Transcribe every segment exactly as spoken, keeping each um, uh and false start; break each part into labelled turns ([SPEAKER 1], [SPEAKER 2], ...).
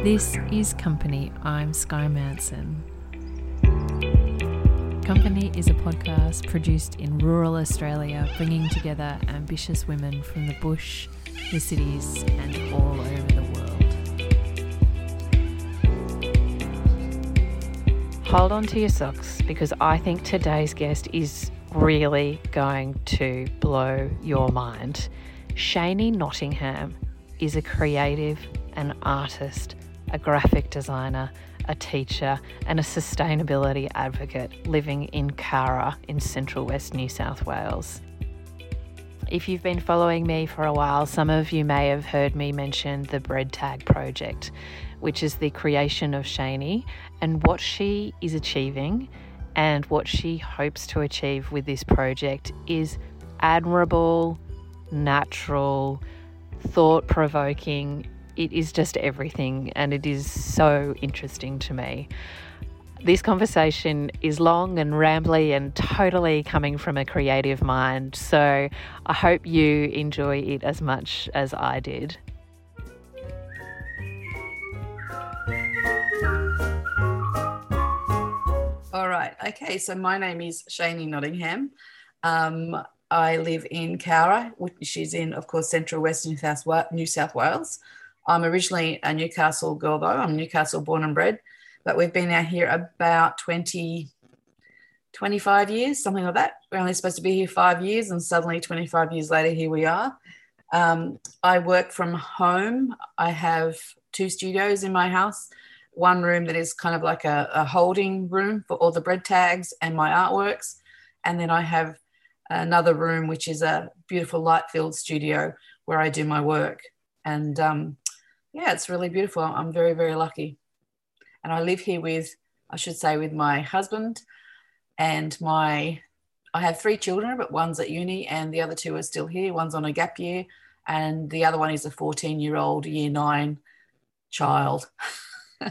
[SPEAKER 1] This is Company. I'm Sky Manson. Company is a podcast produced in rural Australia, bringing together ambitious women from the bush, the cities, and all over the world. Hold on to your socks, because I think today's guest is really going to blow your mind. Shani Nottingham is a creative, an artist, a graphic designer, a teacher and a sustainability advocate living in Cara in central west New South Wales. If you've been following me for a while, some of you may have heard me mention the Bread Tag project, which is the creation of Shani and what she is achieving and what she hopes to achieve with this project is admirable, natural, thought-provoking. It is just everything, and it is so interesting to me. This conversation is long and rambly and totally coming from a creative mind, so I hope you enjoy it as much as I did.
[SPEAKER 2] All right. Okay. So my name is Shani Nottingham. Um, I live in Cowra, which is in, of course, central west New South, New South Wales. I'm originally a Newcastle girl, though. I'm Newcastle born and bred, but we've been out here about twenty, twenty-five years, something like that. We're only supposed to be here five years, and suddenly twenty-five years later, here we are. Um, I work from home. I have two studios in my house, one room that is kind of like a, a holding room for all the bread tags and my artworks, and then I have another room, which is a beautiful light-filled studio where I do my work. And um, yeah, it's really beautiful. I'm very, very lucky. And I live here with, I should say, with my husband and my, I have three children, but one's at uni and the other two are still here. One's on a gap year and the other one is a fourteen-year-old year nine child, uh,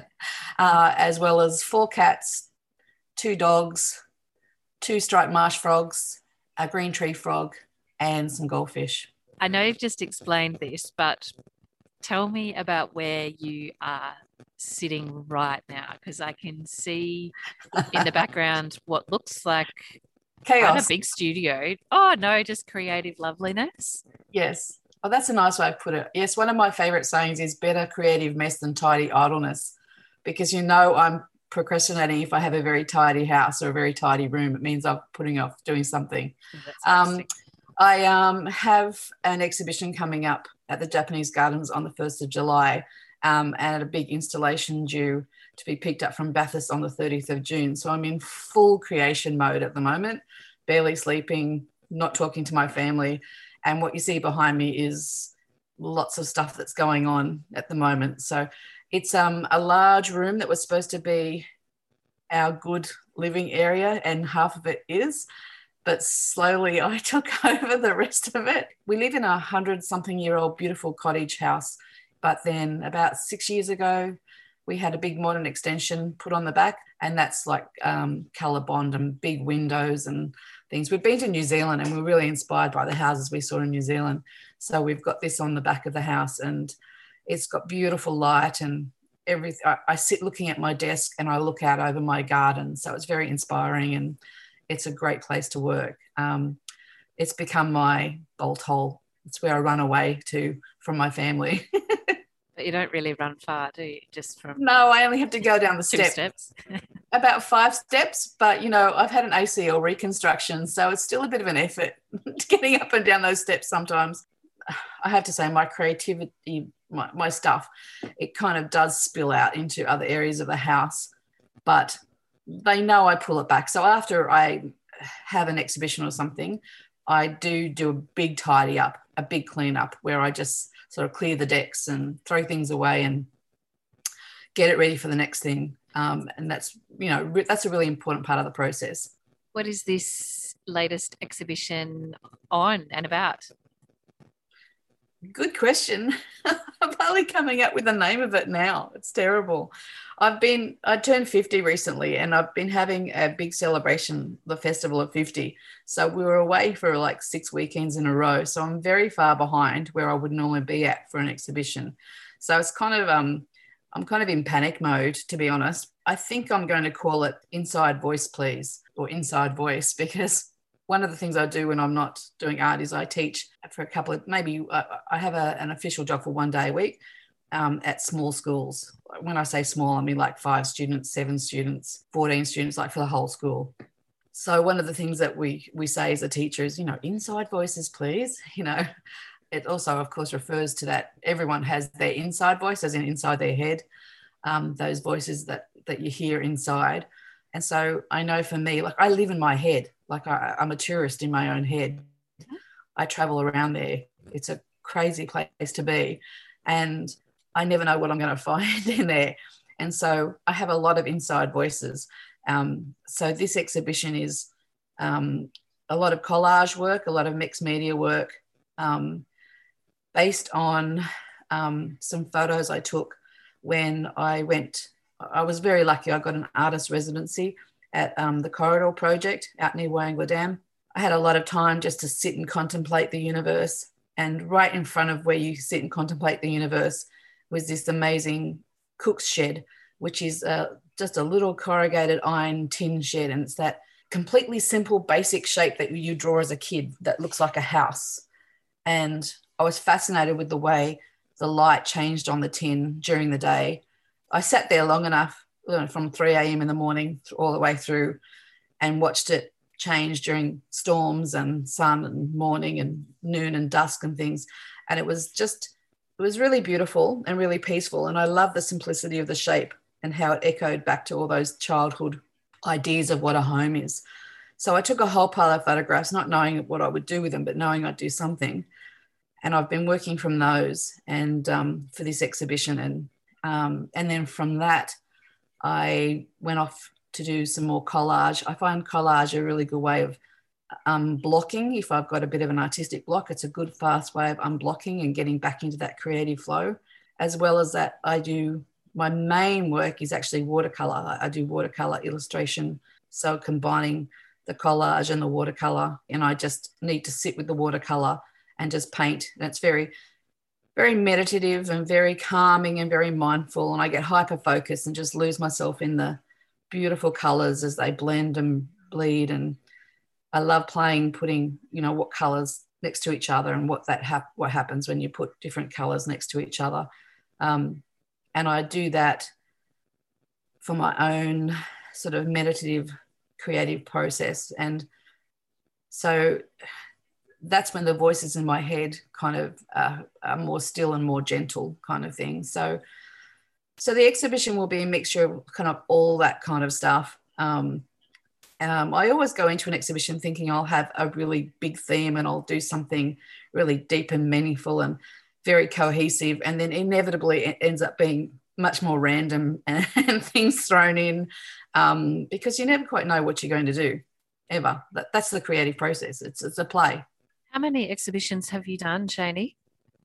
[SPEAKER 2] as well as four cats, two dogs, two striped marsh frogs, a green tree frog, and some goldfish.
[SPEAKER 1] I know you've just explained this, but tell me about where you are sitting right now, because I can see in the background what looks like
[SPEAKER 2] chaos.
[SPEAKER 1] Quite a big studio. Oh, no, just creative loveliness.
[SPEAKER 2] Yes. Oh, that's a nice way to put it. Yes, one of my favourite sayings is better creative mess than tidy idleness, because you know I'm procrastinating if I have a very tidy house or a very tidy room. It means I'm putting off doing something. Um, I um, have an exhibition coming up at the Japanese Gardens on the first of July um, and a big installation due to be picked up from Bathurst on the thirtieth of June. So I'm in full creation mode at the moment, barely sleeping, not talking to my family. And what you see behind me is lots of stuff that's going on at the moment. So it's um, a large room that was supposed to be our good living area, and half of it is. But slowly I took over the rest of it. We live in a hundred-something-year-old beautiful cottage house, but then about six years ago, we had a big modern extension put on the back, and that's like um, colour bond and big windows and things. We've been to New Zealand and we're really inspired by the houses we saw in New Zealand. So we've got this on the back of the house, and it's got beautiful light and everything. I, I sit looking at my desk and I look out over my garden. So it's very inspiring, and it's a great place to work. Um, it's become my bolt hole. It's where I run away to from my family.
[SPEAKER 1] But you don't really run far, do you? Just from
[SPEAKER 2] No, I only have to go down the
[SPEAKER 1] two
[SPEAKER 2] step.
[SPEAKER 1] steps.
[SPEAKER 2] About five steps, but you know, I've had an A C L reconstruction, so it's still a bit of an effort getting up and down those steps sometimes. I have to say my creativity, my, my stuff, it kind of does spill out into other areas of the house, but they know I pull it back. So after I have an exhibition or something, I do do a big tidy up, a big clean up where I just sort of clear the decks and throw things away and get it ready for the next thing. Um, and that's, you know, re- that's a really important part of the process.
[SPEAKER 1] What is this latest exhibition on and about?
[SPEAKER 2] Good question. I'm only coming up with the name of it now. It's terrible. I've been, I turned fifty recently, and I've been having a big celebration, the Festival of fifty. So we were away for like six weekends in a row. So I'm very far behind where I would normally be at for an exhibition. So it's kind of, um, I'm kind of in panic mode, to be honest. I think I'm going to call it Inside Voice, Please, or Inside Voice, because one of the things I do when I'm not doing art is I teach for a couple of, maybe uh, I have a, an official job for one day a week um, at small schools. When I say small, I mean like five students, seven students, fourteen students, like for the whole school. So one of the things that we we say as a teacher is, you know, inside voices, please. You know, it also, of course, refers to that everyone has their inside voice, as in inside their head, um, those voices that that you hear inside. And so I know for me, like I live in my head, like I, I'm a tourist in my own head. I travel around there. It's a crazy place to be. And I never know what I'm going to find in there. And so I have a lot of inside voices. Um, so this exhibition is um, a lot of collage work, a lot of mixed media work, um, based on um, some photos I took when I went. I was very lucky. I got an artist residency at um, the Corridor Project out near Warringah Dam. I had a lot of time just to sit and contemplate the universe. And right in front of where you sit and contemplate the universe was this amazing cook's shed, which is uh, just a little corrugated iron tin shed. And it's that completely simple, basic shape that you draw as a kid that looks like a house. And I was fascinated with the way the light changed on the tin during the day. I sat there long enough, you know, from three a.m. in the morning all the way through, and watched it change during storms and sun and morning and noon and dusk and things. And it was just, it was really beautiful and really peaceful. And I love the simplicity of the shape and how it echoed back to all those childhood ideas of what a home is. So I took a whole pile of photographs, not knowing what I would do with them, but knowing I'd do something. And I've been working from those and um, for this exhibition. And um, and then from that, I went off to do some more collage. I find collage a really good way of um, blocking. If I've got a bit of an artistic block, it's a good fast way of unblocking and getting back into that creative flow. As well as that, I do, my main work is actually watercolor. I do watercolor illustration. So combining the collage and the watercolor, and I just need to sit with the watercolor and just paint. And it's very, very meditative and very calming and very mindful. And I get hyper focused and just lose myself in the beautiful colors as they blend and bleed. And I love playing, putting, you know, what colors next to each other and what that hap- what happens when you put different colors next to each other. Um, and I do that for my own sort of meditative, creative process. And so that's when the voices in my head kind of uh, are more still and more gentle kind of thing. So, so the exhibition will be a mixture of kind of all that kind of stuff. Um, um, I always go into an exhibition thinking I'll have a really big theme and I'll do something really deep and meaningful and very cohesive. And then inevitably it ends up being much more random and, and things thrown in um, because you never quite know what you're going to do ever. That, that's the creative process. It's, it's a play.
[SPEAKER 1] How many exhibitions have you done, Shani?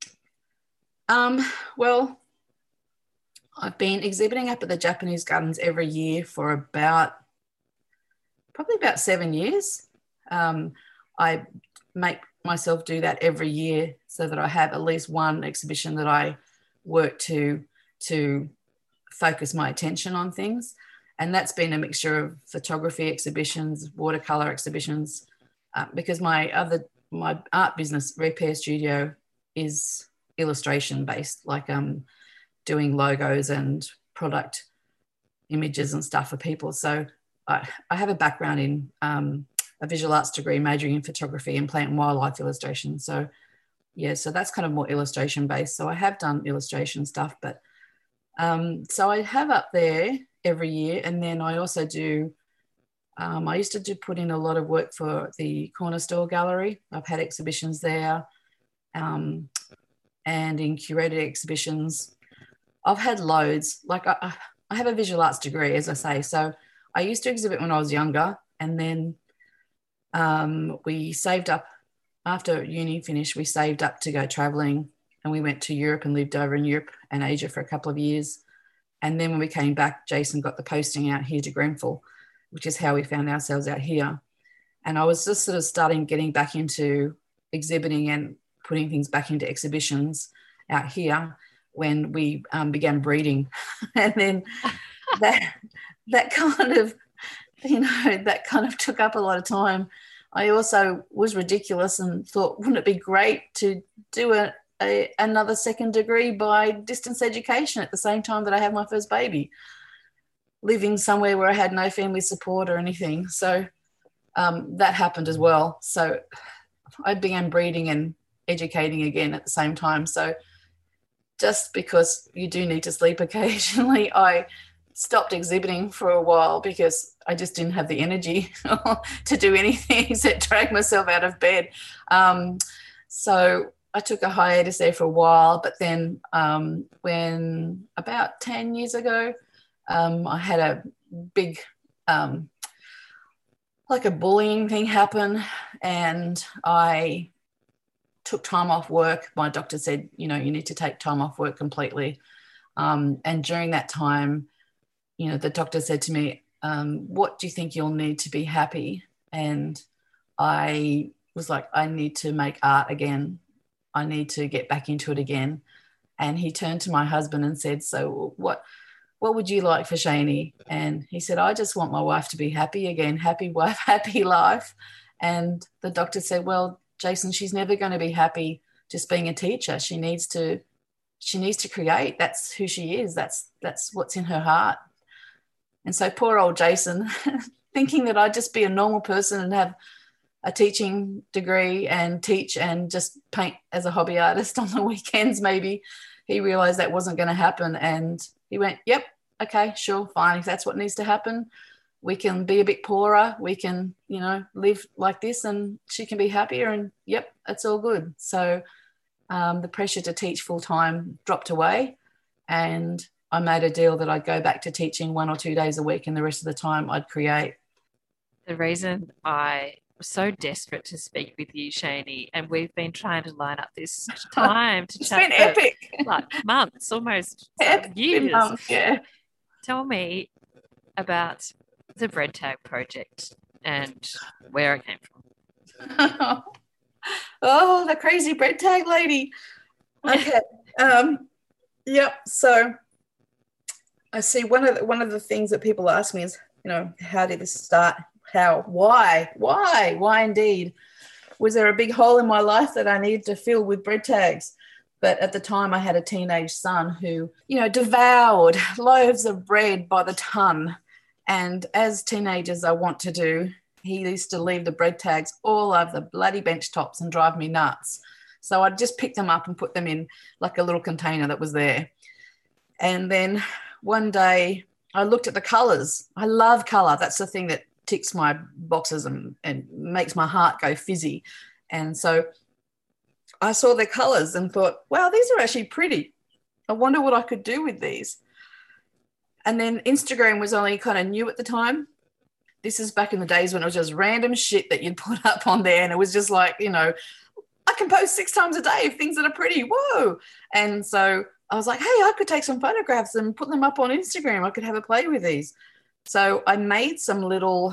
[SPEAKER 2] Um, well, I've been exhibiting up at the Japanese Gardens every year for about, probably about seven years. Um, I make myself do that every year so that I have at least one exhibition that I work to, to focus my attention on things. And that's been a mixture of photography exhibitions, watercolor exhibitions, uh, because my other my art business, Repair Studio, is illustration based, like um, doing logos and product images and stuff for people. So I, I have a background in um, a visual arts degree, majoring in photography and plant and wildlife illustration. So yeah, so that's kind of more illustration based. So I have done illustration stuff, but um, so I have up there every year. And then I also do Um, I used to do put in a lot of work for the Corner Store Gallery. I've had exhibitions there um, and in curated exhibitions. I've had loads. Like I, I have a visual arts degree, as I say. So I used to exhibit when I was younger, and then um, we saved up, after uni finished, we saved up to go travelling, and we went to Europe and lived over in Europe and Asia for a couple of years. And then when we came back, Jason got the posting out here to Grenfell, which is how we found ourselves out here. And I was just sort of starting getting back into exhibiting and putting things back into exhibitions out here when we um, began breeding. And then that that kind of, you know, that kind of took up a lot of time. I also was ridiculous and thought, wouldn't it be great to do a, a another second degree by distance education at the same time that I have my first baby, living somewhere where I had no family support or anything. So um, that happened as well. So I began breeding and educating again at the same time. So just because you do need to sleep occasionally, I stopped exhibiting for a while because I just didn't have the energy to do anything except drag myself out of bed. Um, so I took a hiatus there for a while, but then um, when about ten years ago, um, I had a big, um, like a bullying thing happen, and I took time off work. My doctor said, you know, you need to take time off work completely. Um, and during that time, you know, the doctor said to me, um, what do you think you'll need to be happy? And I was like, I need to make art again. I need to get back into it again. And he turned to my husband and said, so what, what would you like for Shani? And he said, I just want my wife to be happy again. Happy wife, happy life. And the doctor said, well, Jason, she's never going to be happy just being a teacher. She needs to, she needs to create. That's who she is. That's, that's what's in her heart. And so poor old Jason, thinking that I'd just be a normal person and have a teaching degree and teach and just paint as a hobby artist on the weekends, maybe, he realized that wasn't going to happen. And he went, yep, okay, sure, fine. If that's what needs to happen, we can be a bit poorer. We can, you know, live like this and she can be happier, and yep, it's all good. So um, the pressure to teach full time dropped away, and I made a deal that I'd go back to teaching one or two days a week, and the rest of the time I'd create.
[SPEAKER 1] The reason I was so desperate to speak with you, Shani, and we've been trying to line up this time to
[SPEAKER 2] it's
[SPEAKER 1] chat
[SPEAKER 2] been epic.
[SPEAKER 1] like months, almost
[SPEAKER 2] Epic.
[SPEAKER 1] years.
[SPEAKER 2] Months, yeah.
[SPEAKER 1] Tell me about the Bread Tag project and where it came from.
[SPEAKER 2] Oh, the crazy bread tag lady. Okay. um, yep. So I see one of the, one of the things that people ask me is, you know, how did this start? How? Why? Why? Why indeed? Was there a big hole in my life that I needed to fill with bread tags? But at the time I had a teenage son who, you know, devoured loaves of bread by the ton. And as teenagers I want to do, he used to leave the bread tags all over the bloody bench tops and drive me nuts. So I'd just pick them up and put them in like a little container that was there. And then one day I looked at the colours. I love colour. That's the thing that ticks my boxes and, and makes my heart go fizzy. And so I saw the colours and thought, wow, these are actually pretty. I wonder what I could do with these. And then Instagram was only kind of new at the time. This is back in the days when it was just random shit that you'd put up on there. And it was just like, you know, I can post six times a day of things that are pretty. Whoa. And so I was like, hey, I could take some photographs and put them up on Instagram. I could have a play with these. So I made some little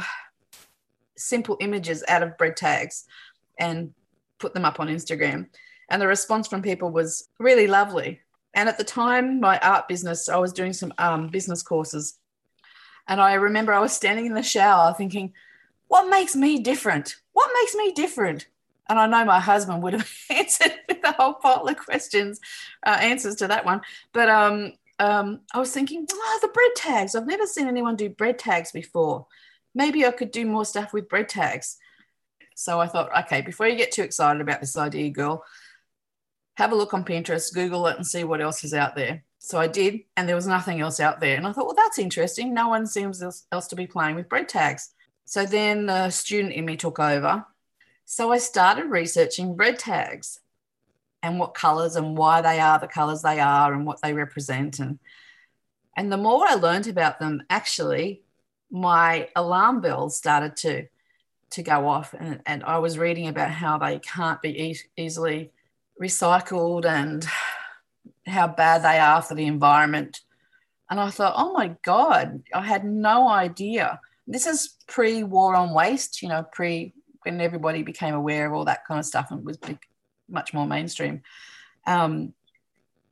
[SPEAKER 2] simple images out of bread tags and put them up on Instagram. And the response from people was really lovely. And at the time, my art business, I was doing some um, business courses. And I remember I was standing in the shower thinking, what makes me different? What makes me different? And I know my husband would have answered with a whole pile of questions, uh, answers to that one. But um, um, I was thinking, oh, the bread tags. I've never seen anyone do bread tags before. Maybe I could do more stuff with bread tags. So I thought, okay, before you get too excited about this idea, girl, have a look on Pinterest, Google it and see what else is out there. So I did, and there was nothing else out there. And I thought, well, that's interesting. No one seems else to be playing with bread tags. So then the student in me took over. So I started researching bread tags and what colours and why they are the colours they are and what they represent. And, and the more I learned about them, actually, my alarm bells started to, to go off. And, and I was reading about how they can't be e- easily recycled and how bad they are for the environment. And I thought, oh my God, I had no idea. This is pre-war on waste, you know, pre when everybody became aware of all that kind of stuff and was big, much more mainstream. Um,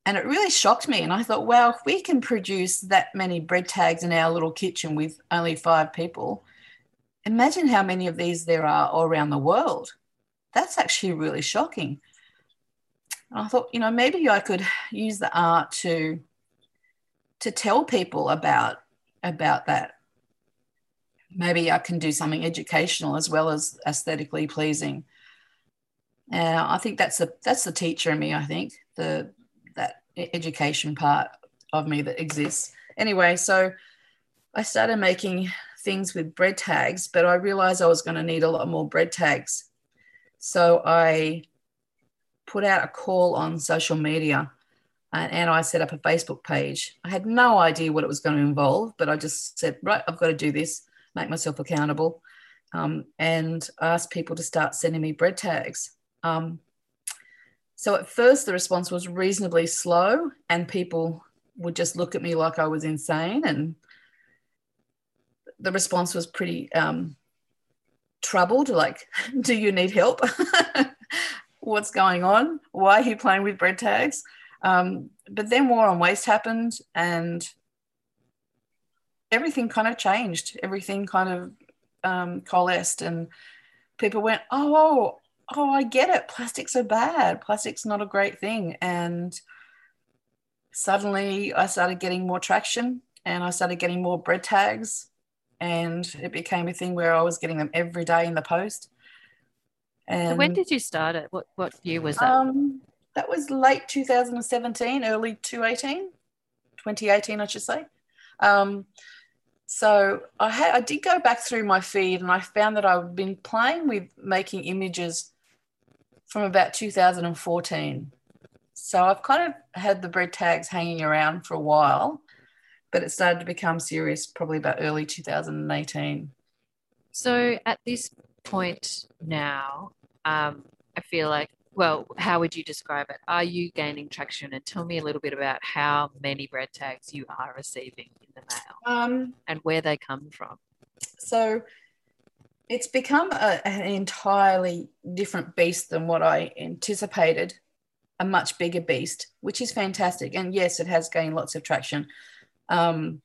[SPEAKER 2] And it really shocked me. And I thought, wow, if we can produce that many bread tags in our little kitchen with only five people, imagine how many of these there are all around the world. That's actually really shocking. And I thought, you know, maybe I could use the art to, to tell people about, about that. Maybe I can do something educational as well as aesthetically pleasing. And I think that's the, that's the teacher in me, I think, the that education part of me that exists. Anyway, so I started making things with bread tags, but I realized I was going to need a lot more bread tags. So I put out a call on social media and, and I set up a Facebook page. I had no idea what it was going to involve, but I just said, right, I've got to do this, make myself accountable. Um, and I asked people to start sending me bread tags. Um, So at first the response was reasonably slow and people would just look at me like I was insane, and the response was pretty um, troubled, like, do you need help? What's going on? Why are you playing with bread tags? Um, but then War on Waste happened and everything kind of changed. Everything kind of um, coalesced and people went, oh, oh, oh, I get it. Plastics are bad. Plastic's not a great thing. And suddenly I started getting more traction and I started getting more bread tags, and it became a thing where I was getting them every day in the post. And
[SPEAKER 1] so when did you start it? What what year was that?
[SPEAKER 2] Um, that was late two thousand seventeen, early twenty eighteen, I should say. Um, so I had I did go back through my feed and I found that I've been playing with making images from about two thousand fourteen. So I've kind of had the bread tags hanging around for a while, but it started to become serious probably about early two thousand eighteen.
[SPEAKER 1] So at this point now, um, I feel like, well, how would you describe it? Are you gaining traction? And tell me a little bit about how many bread tags you are receiving in the mail
[SPEAKER 2] Um,
[SPEAKER 1] and where they come from.
[SPEAKER 2] So it's become a, an entirely different beast than what I anticipated, a much bigger beast, which is fantastic. And yes, it has gained lots of traction. Um,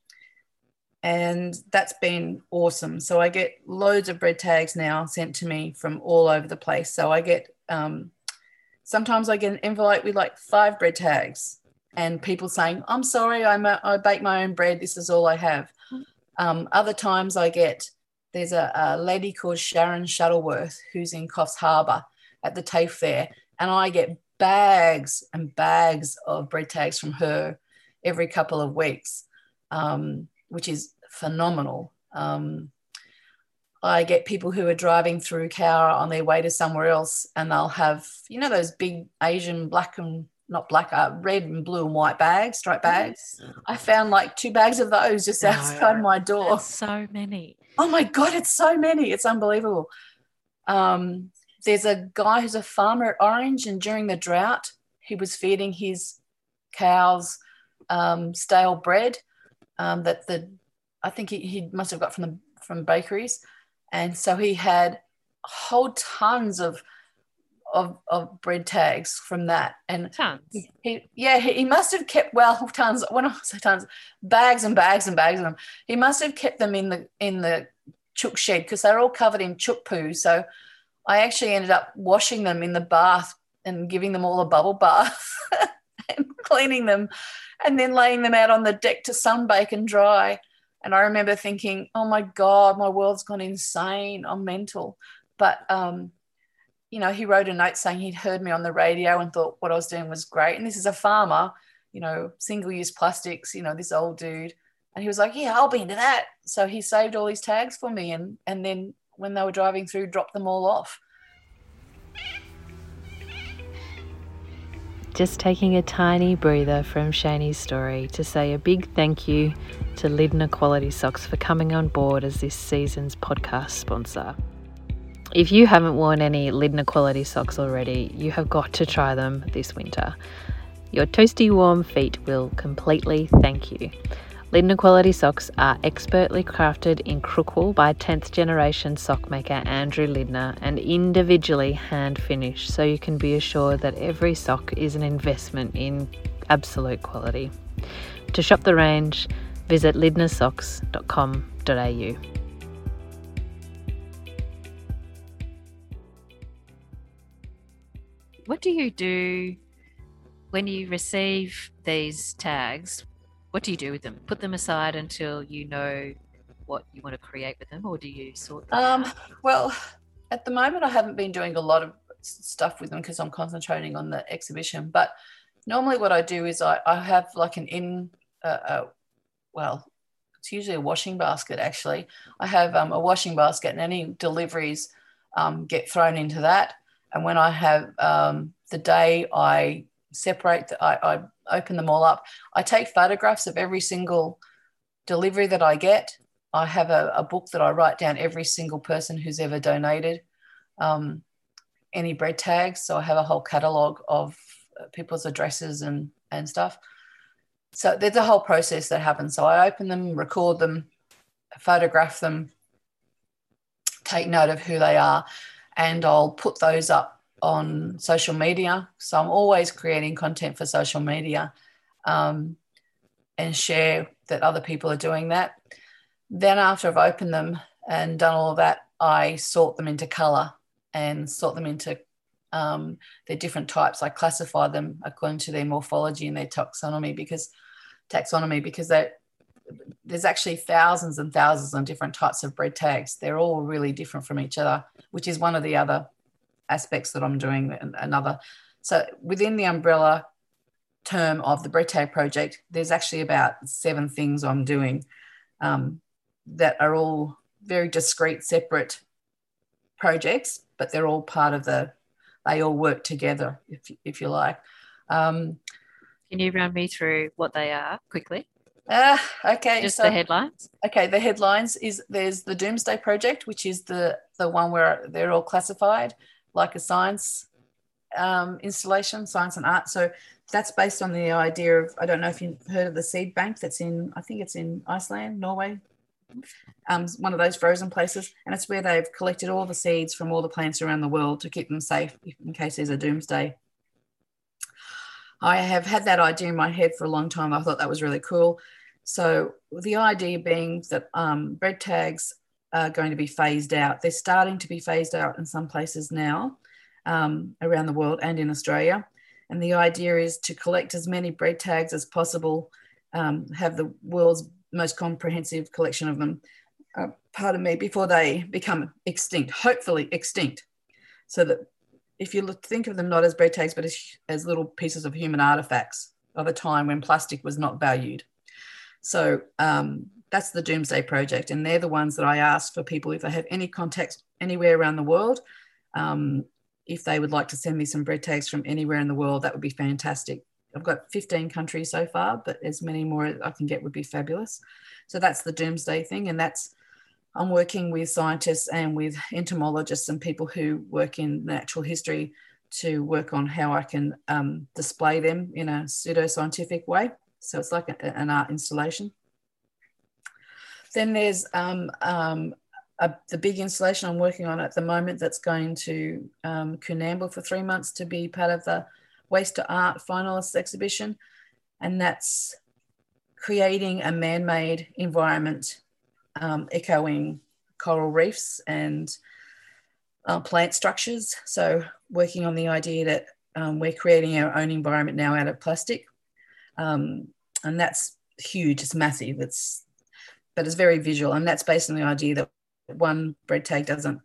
[SPEAKER 2] and that's been awesome. So I get loads of bread tags now sent to me from all over the place. So I get, um, sometimes I get an envelope with like five bread tags and people saying, I'm sorry, I'm a, I bake my own bread. This is all I have. Um, other times I get, there's a, a lady called Sharon Shuttleworth who's in Coffs Harbour at the TAFE fair, and I get bags and bags of bread tags from her every couple of weeks, um, which is phenomenal. Um, I get people who are driving through Cowra on their way to somewhere else, and they'll have, you know, those big Asian black and not black, uh, red and blue and white bags, striped bags. I found like two bags of those just
[SPEAKER 1] No,
[SPEAKER 2] outside my door.
[SPEAKER 1] That's so many.
[SPEAKER 2] Oh my God, it's so many. It's unbelievable. Um, there's a guy who's a farmer at Orange, and during the drought, he was feeding his cows um, stale bread um, that the, I think he, he must have got from the from bakeries. And so he had whole tons of of, of bread tags from that. And
[SPEAKER 1] Tons.
[SPEAKER 2] He, he, yeah, he, he must have kept, well, tons, when I say tons, bags and bags and bags of them. He must have kept them in the in the chook shed because they're all covered in chook poo. So I actually ended up washing them in the bath and giving them all a bubble bath and cleaning them and then laying them out on the deck to sunbake and dry. And I remember thinking, oh my God, my world's gone insane. I'm mental. But, um, you know, he wrote a note saying he'd heard me on the radio and thought what I was doing was great. And this is a farmer, you know, single-use plastics, you know, this old dude. And he was like, yeah, I'll be into that. So he saved all these tags for me. And, and then when they were driving through, dropped them all off.
[SPEAKER 1] Just taking a tiny breather from Shani's story to say a big thank you to Lydna Quality Socks for coming on board as this season's podcast sponsor. If you haven't worn any Lydna Quality Socks already, you have got to try them this winter. Your toasty warm feet will completely thank you. Lindner quality socks are expertly crafted in Crookwell by tenth generation sock maker Andrew Lindner and individually hand finished, so you can be assured that every sock is an investment in absolute quality. To shop the range, visit lindner socks dot com dot a u.
[SPEAKER 3] What do you do when you receive these tags? What do you do with them? Put them aside until you know what you want to create with them, or do you sort them
[SPEAKER 2] Um,
[SPEAKER 3] out?
[SPEAKER 2] well, at the moment, I haven't been doing a lot of stuff with them because I'm concentrating on the exhibition. But normally what I do is I, I have like an in, uh, uh, well, it's usually a washing basket, actually. I have um, a washing basket, and any deliveries um, get thrown into that. And when I have um, the day I separate, the, I, I open them all up. I take photographs of every single delivery that I get. I have a, a book that I write down every single person who's ever donated um, any bread tags. So I have a whole catalogue of people's addresses and, and stuff. So there's a whole process that happens. So I open them, record them, photograph them, take note of who they are, and I'll put those up on social media. So I'm always creating content for social media um, and share that other people are doing that. Then after I've opened them and done all of that, I sort them into colour and sort them into um, their different types. I classify them according to their morphology and their taxonomy because taxonomy because they there's actually thousands and thousands of different types of bread tags. They're all really different from each other, which is one of the other aspects that I'm doing. Another, so within the umbrella term of the bread tag project, there's actually about seven things I'm doing um, that are all very discrete, separate projects, but they're all part of the, they all work together, if, if you like. Um,
[SPEAKER 3] Can you run me through what they are quickly?
[SPEAKER 2] Uh, okay.
[SPEAKER 3] Just
[SPEAKER 2] so,
[SPEAKER 3] the headlines?
[SPEAKER 2] Okay, the headlines is there's the Doomsday Project, which is the, the one where they're all classified like a science um, installation, science and art. So that's based on the idea of, I don't know if you've heard of the seed bank that's in, I think it's in Iceland, Norway, um, one of those frozen places. And it's where they've collected all the seeds from all the plants around the world to keep them safe in case there's a doomsday. I have had that idea in my head for a long time. I thought that was really cool. So the idea being that um, bread tags are going to be phased out. They're starting to be phased out in some places now um, around the world and in Australia. And the idea is to collect as many bread tags as possible, um, have the world's most comprehensive collection of them, uh, pardon me, before they become extinct, hopefully extinct. So that if you look, think of them not as bread tags, but as, as little pieces of human artifacts of a time when plastic was not valued. So um, that's the Doomsday Project, and they're the ones that I ask for people if they have any contacts anywhere around the world. Um, if they would like to send me some bread tags from anywhere in the world, that would be fantastic. I've got fifteen countries so far, but as many more as I can get would be fabulous. So that's the Doomsday thing, and that's I'm working with scientists and with entomologists and people who work in natural history to work on how I can um, display them in a pseudoscientific way. So it's like a, an art installation. Then there's um, um, a, the big installation I'm working on at the moment that's going to um, Coonamble for three months to be part of the Waste to Art finalists exhibition. And that's creating a man-made environment um, echoing coral reefs and uh, plant structures. So working on the idea that um, we're creating our own environment now out of plastic. Um, and that's huge, it's massive, it's, but it's very visual. And that's based on the idea that one bread tag doesn't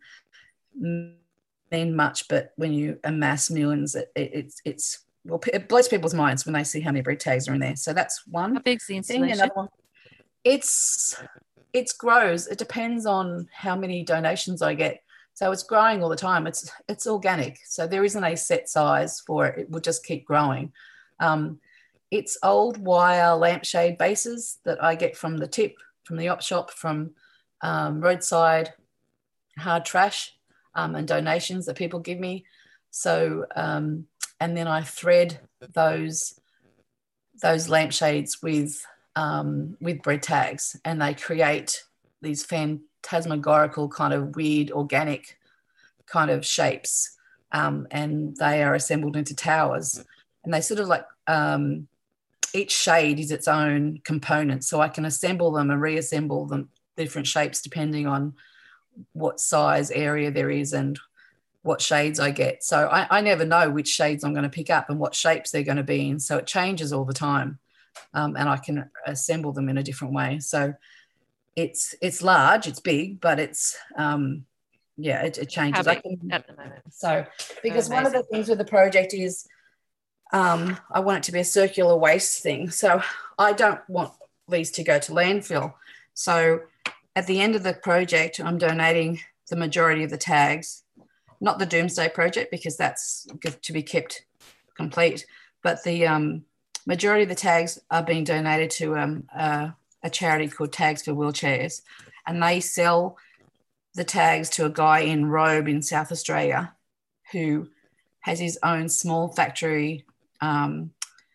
[SPEAKER 2] mean much, but when you amass millions, it, it, it's, it's, well, it blows people's minds when they see how many bread tags are in there. So that's one.
[SPEAKER 3] How big's the
[SPEAKER 2] thing.
[SPEAKER 3] installation?
[SPEAKER 2] Another one, it's, it grows. It depends on how many donations I get. So it's growing all the time. It's, it's organic. So there isn't a set size for it. It will just keep growing. Um, It's old wire lampshade bases that I get from the tip, from the op shop, from um, roadside hard trash um, and donations that people give me. So, um, and then I thread those, those lampshades with um, with bread tags, and they create these phantasmagorical kind of weird organic kind of shapes, um, and they are assembled into towers, and they sort of like um, each shade is its own component, so I can assemble them and reassemble them different shapes depending on what size area there is and what shades I get. So I, I never know which shades I'm going to pick up and what shapes they're going to be in, so it changes all the time, um, and I can assemble them in a different way. So it's it's large, it's big, but it's um, yeah, it, it changes.
[SPEAKER 3] How big
[SPEAKER 2] I can,
[SPEAKER 3] at the moment?
[SPEAKER 2] so because
[SPEAKER 3] Oh,
[SPEAKER 2] one of the things with the project is um, I want it to be a circular waste thing. So I don't want these to go to landfill. So at the end of the project, I'm donating the majority of the tags, not the Doomsday Project because that's to be kept complete, but the um, majority of the tags are being donated to um, uh, a charity called Tags for Wheelchairs, and they sell the tags to a guy in Robe in South Australia who has his own small factory um,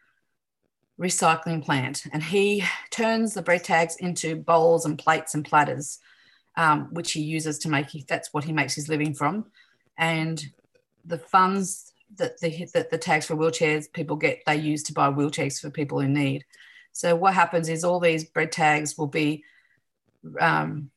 [SPEAKER 2] recycling plant, and he turns the bread tags into bowls and plates and platters, um, which he uses to make, that's what he makes his living from. And the funds that the, that the Tags for Wheelchairs people get, they use to buy wheelchairs for people in need. So what happens is all these bread tags will be um,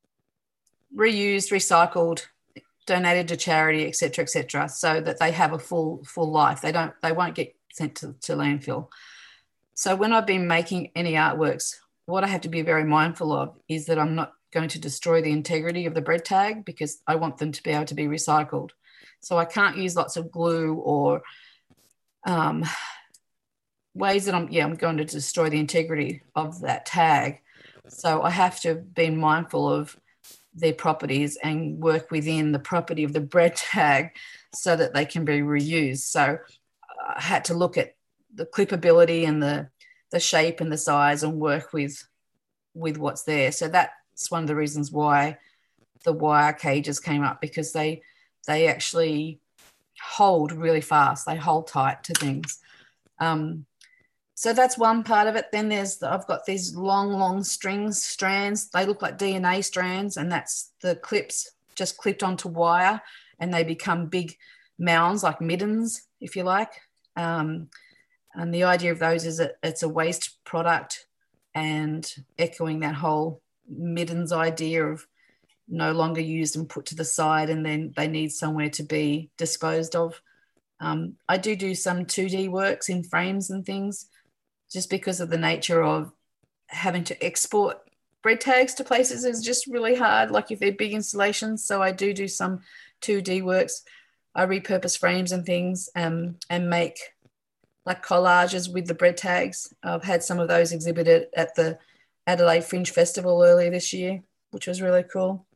[SPEAKER 2] reused, recycled, donated to charity, et cetera, et cetera, so that they have a full full life. They don't, they won't get sent to, to landfill. So when I've been making any artworks, what I have to be very mindful of is that I'm not going to destroy the integrity of the bread tag because I want them to be able to be recycled. So I can't use lots of glue or um, ways that I'm, yeah, I'm going to destroy the integrity of that tag. So I have to be mindful of their properties and work within the property of the bread tag so that they can be reused. So I had to look at the clippability and the, the shape and the size and work with, with what's there. So that's one of the reasons why the wire cages came up, because they, they actually hold really fast. They hold tight to things. Um, So that's one part of it. Then there's, the, I've got these long, long strings, strands. They look like D N A strands, and that's the clips just clipped onto wire, and they become big mounds, like middens, if you like. Um, and the idea of those is that it's a waste product, and echoing that whole middens idea of no longer used and put to the side, and then they need somewhere to be disposed of. Um, I do do some two D works in frames and things, just because of the nature of having to export bread tags to places is just really hard, like if they're big installations. So I do do some two D works. I repurpose frames and things um, and make like collages with the bread tags. I've had some of those exhibited at the Adelaide Fringe Festival earlier this year, which was really cool.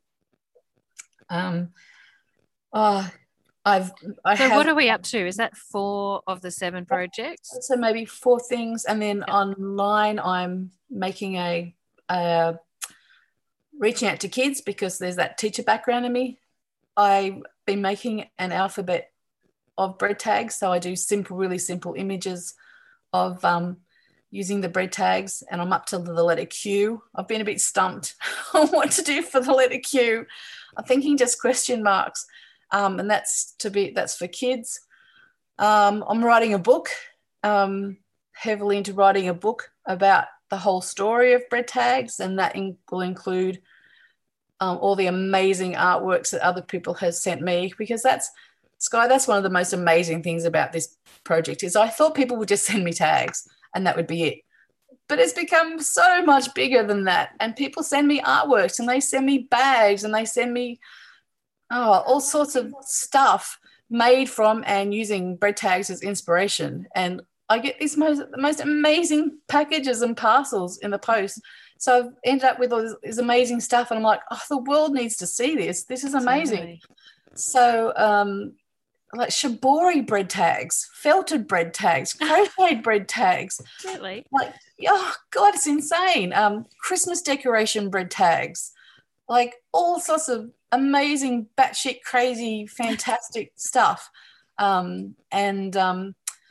[SPEAKER 2] Um, oh, I've, I
[SPEAKER 3] So
[SPEAKER 2] have,
[SPEAKER 3] what are we up to? Is that four of the seven projects?
[SPEAKER 2] so maybe four things, and then
[SPEAKER 3] Yep.
[SPEAKER 2] online I'm making a, a reaching out to kids because there's that teacher background in me. I've been making an alphabet of bread tags, so I do simple, really simple images of um, using the bread tags, and I'm up to the letter Q. I've been a bit stumped on what to do for the letter Q. I'm thinking just question marks. Um, and that's to be that's for kids. Um, I'm writing a book, um, heavily into writing a book about the whole story of bread tags, and that in, will include um, all the amazing artworks that other people have sent me, because that's, Sky, that's one of the most amazing things about this project is I thought people would just send me tags and that would be it. But it's become so much bigger than that, and people send me artworks and they send me bags and they send me Oh, all sorts of stuff made from and using bread tags as inspiration. And I get these most, the most amazing packages and parcels in the post. So I've ended up with all this, this amazing stuff. And I'm like, oh, the world needs to see this. This is amazing.
[SPEAKER 3] Totally.
[SPEAKER 2] So um, like shibori bread tags, felted bread tags, crocheted bread tags.
[SPEAKER 3] Really?
[SPEAKER 2] Like, oh, God, it's insane. Um, Christmas decoration bread tags. Like all sorts of amazing, batshit crazy, fantastic stuff. Um, and um,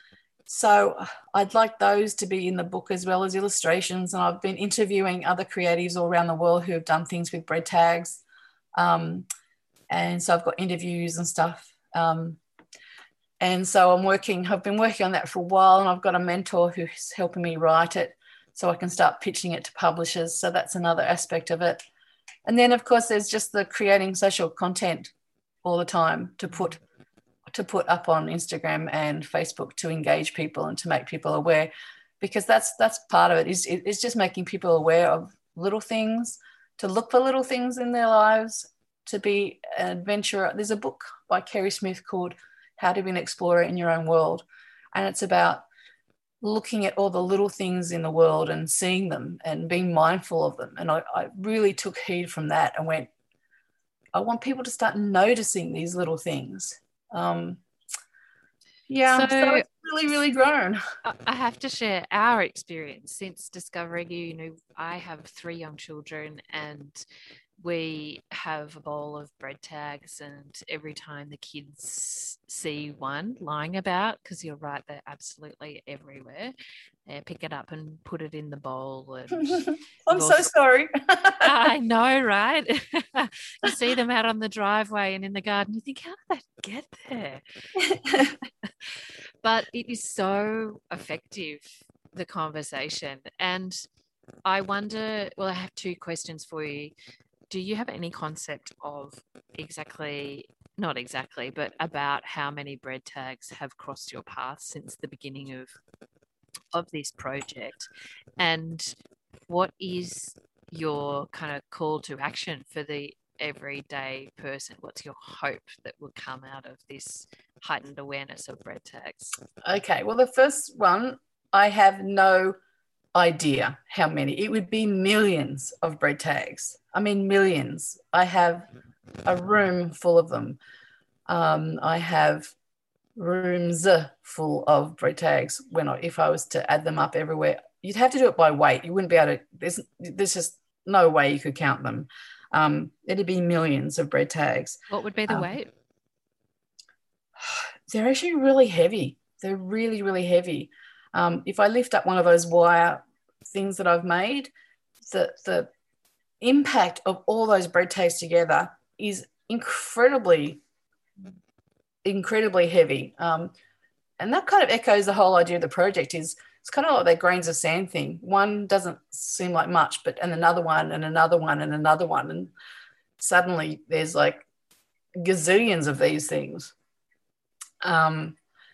[SPEAKER 2] so I'd like those to be in the book as well as illustrations. And I've been interviewing other creatives all around the world who have done things with bread tags. Um, and so I've got interviews and stuff. Um, and so I'm working, I've been working on that for a while, and I've got a mentor who's helping me write it so I can start pitching it to publishers. So that's another aspect of it. And then, of course, there's just the creating social content all the time to put to put up on Instagram and Facebook to engage people and to make people aware, because that's that's part of it, is it's just making people aware of little things, to look for little things in their lives, to be an adventurer. There's a book by Kerry Smith called How to Be an Explorer in Your Own World, and it's about looking at all the little things in the world and seeing them and being mindful of them. And I, I really took heed from that and went, I want people to start noticing these little things. Um, yeah, so, so it's really, really grown.
[SPEAKER 3] I have to share our experience since discovering you. You know, I have three young children, and we have a bowl of bread tags, and every time the kids see one lying about, because you're right, they're absolutely everywhere, they pick it up and put it in the bowl. And
[SPEAKER 2] I'm so sorry.
[SPEAKER 3] I know, right? You see them out on the driveway and in the garden, you think, how did that get there? But it is so effective, the conversation. And I wonder, well, I have two questions for you. Do you have any concept of exactly, not exactly, but about how many bread tags have crossed your path since the beginning of of this project? And what is your kind of call to action for the everyday person? What's your hope that will come out of this heightened awareness of bread tags?
[SPEAKER 2] Okay, well, the first one, I have no idea how many. It would be millions of bread tags. I mean, millions. I have a room full of them. Um, I have rooms full of bread tags. When I, if I was to add them up everywhere, you'd have to do it by weight. You wouldn't be able to. There's, there's just no way you could count them. Um, it'd be millions of bread tags.
[SPEAKER 3] What would be the
[SPEAKER 2] um,
[SPEAKER 3] weight?
[SPEAKER 2] They're actually really heavy. They're really, really heavy. Um, if I lift up one of those wire things that I've made, the the impact of all those bread tags together is incredibly, incredibly heavy. Um, and that kind of echoes the whole idea of the project. Is it's kind of like that grains of sand thing. One doesn't seem like much, but and another one and another one and another one. And suddenly there's like gazillions of these things. Um,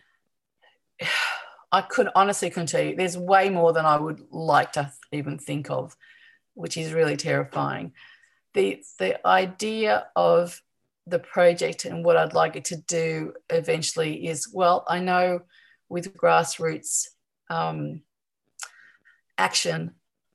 [SPEAKER 2] I could honestly couldn't tell you. There's way more than I would like to even think of, which is really terrifying. The the idea of the project and what I'd like it to do eventually is, well, I know with grassroots um, action,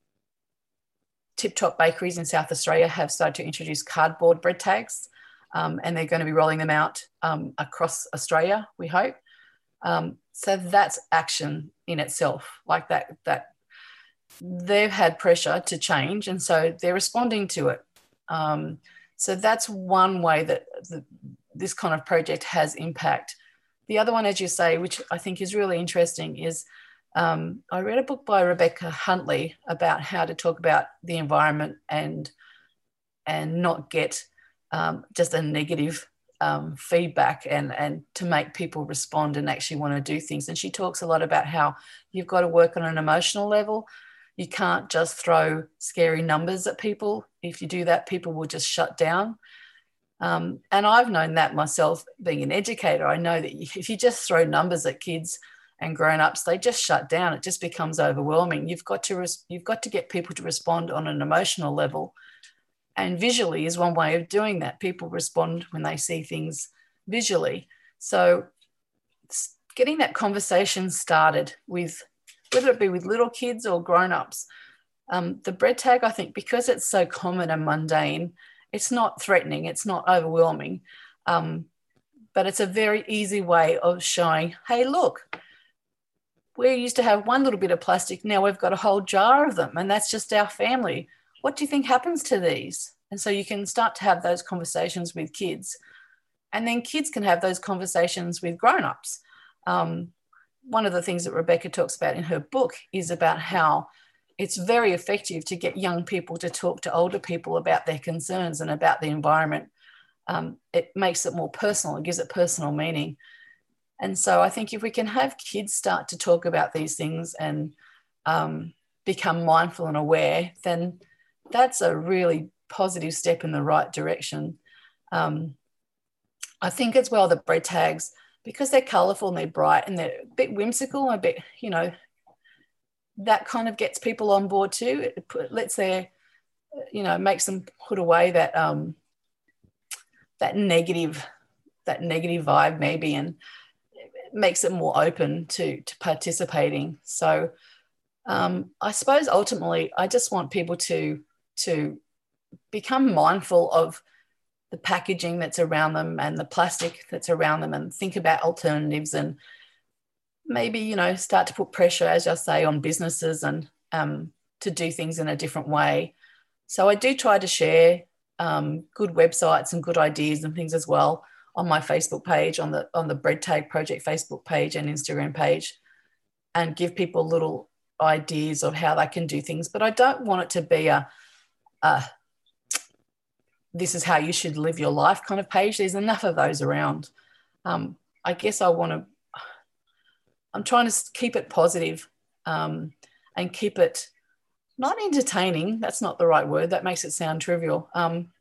[SPEAKER 2] Tip Top Bakeries in South Australia have started to introduce cardboard bread tags, um, and they're going to be rolling them out um, across Australia, we hope. Um, so that's action in itself, like that, that they've had pressure to change, and so they're responding to it. Um, so that's one way that the, this kind of project has impact. The other one, as you say, which I think is really interesting, is um, I read a book by Rebecca Huntley about how to talk about the environment and, and not get um, just a negative Um, feedback and, and to make people respond and actually want to do things. And she talks a lot about how you've got to work on an emotional level. You can't just throw scary numbers at people. If you do that, people will just shut down. Um, and I've known that myself being an educator. I know that if you just throw numbers at kids and grown-ups, they just shut down. It just becomes overwhelming. You've got to res- you've got to get people to respond on an emotional level. And visually is one way of doing that. People respond when they see things visually. So getting that conversation started with, whether it be with little kids or grown-ups, um, the bread tag, I think, because it's so common and mundane, it's not threatening, it's not overwhelming, um, but it's a very easy way of showing, hey, look, we used to have one little bit of plastic, now we've got a whole jar of them, and that's just our family. What do you think happens to these? And so you can start to have those conversations with kids, and then kids can have those conversations with grown-ups. Um, one of the things that Rebecca talks about in her book is about how it's very effective to get young people to talk to older people about their concerns and about the environment. Um, it makes it more personal. It gives it personal meaning. And so I think if we can have kids start to talk about these things and um, become mindful and aware, then that's a really positive step in the right direction. Um, I think as well, the bread tags, because they're colourful and they're bright and they're a bit whimsical, a bit, you know, that kind of gets people on board too. It put, lets their, you know, makes them put away that um, that negative, that negative vibe maybe, and it makes it more open to to participating. So um, I suppose ultimately, I just want people to to become mindful of the packaging that's around them and the plastic that's around them, and think about alternatives, and maybe, you know, start to put pressure, as I say, on businesses and um, to do things in a different way. So I do try to share um, good websites and good ideas and things as well on my Facebook page, on the on the Bread Tag Project Facebook page and Instagram page, and give people little ideas of how they can do things. But I don't want it to be a, a this is how you should live your life kind of page. There's enough of those around. Um, I guess I want to, I'm trying to keep it positive, um, and keep it not entertaining. That's not the right word. That makes it sound trivial. Um,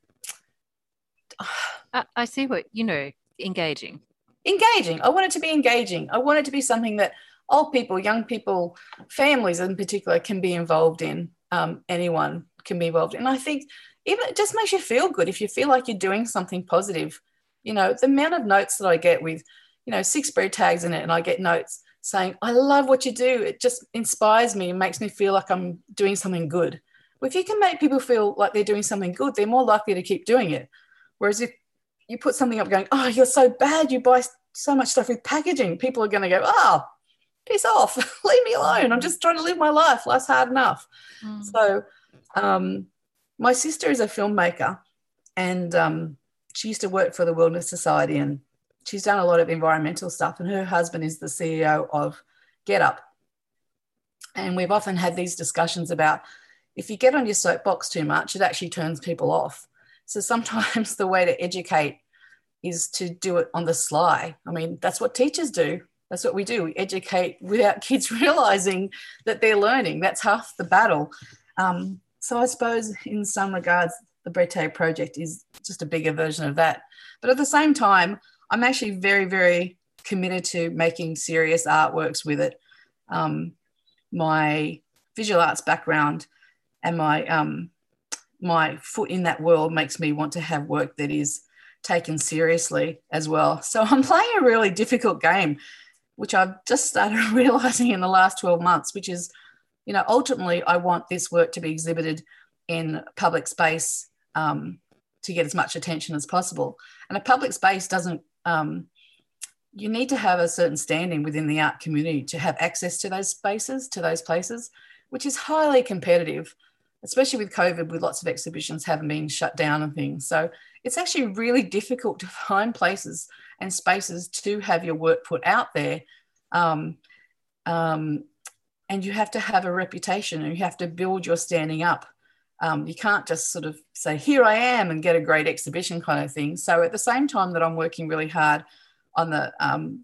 [SPEAKER 3] I, I see what, you know, engaging.
[SPEAKER 2] Engaging. I want it to be engaging. I want it to be something that old people, young people, families in particular can be involved in. Um, anyone can be involved in. And I think even it just makes you feel good if you feel like you're doing something positive. You know, the amount of notes that I get with, you know, six bread tags in it, and I get notes saying, I love what you do. It just inspires me and makes me feel like I'm doing something good. Well, if you can make people feel like they're doing something good, they're more likely to keep doing it. Whereas if you put something up going, oh, you're so bad, you buy so much stuff with packaging, people are going to go, oh, piss off, leave me alone. I'm just trying to live my life. Life's hard enough. Mm. So um, my sister is a filmmaker, and um, she used to work for the Wilderness Society, and she's done a lot of environmental stuff, and her husband is the C E O of GetUp. And we've often had these discussions about if you get on your soapbox too much, it actually turns people off. So sometimes the way to educate is to do it on the sly. I mean, that's what teachers do. That's what we do. We educate without kids realising that they're learning. That's half the battle. Um, so I suppose in some regards, the Bread Tag Project is just a bigger version of that. But at the same time, I'm actually very, very committed to making serious artworks with it. Um, my visual arts background and my um, my foot in that world makes me want to have work that is taken seriously as well. So I'm playing a really difficult game, which I've just started realising in the last twelve months, which is, you know, ultimately I want this work to be exhibited in public space um, to get as much attention as possible. And a public space doesn't, um, you need to have a certain standing within the art community to have access to those spaces, to those places, which is highly competitive, especially with COVID, with lots of exhibitions having been shut down and things. So it's actually really difficult to find places and spaces to have your work put out there. Um, um, and you have to have a reputation, and you have to build your standing up. Um, you can't just sort of say, here I am, and get a great exhibition kind of thing. So at the same time that I'm working really hard on the, um,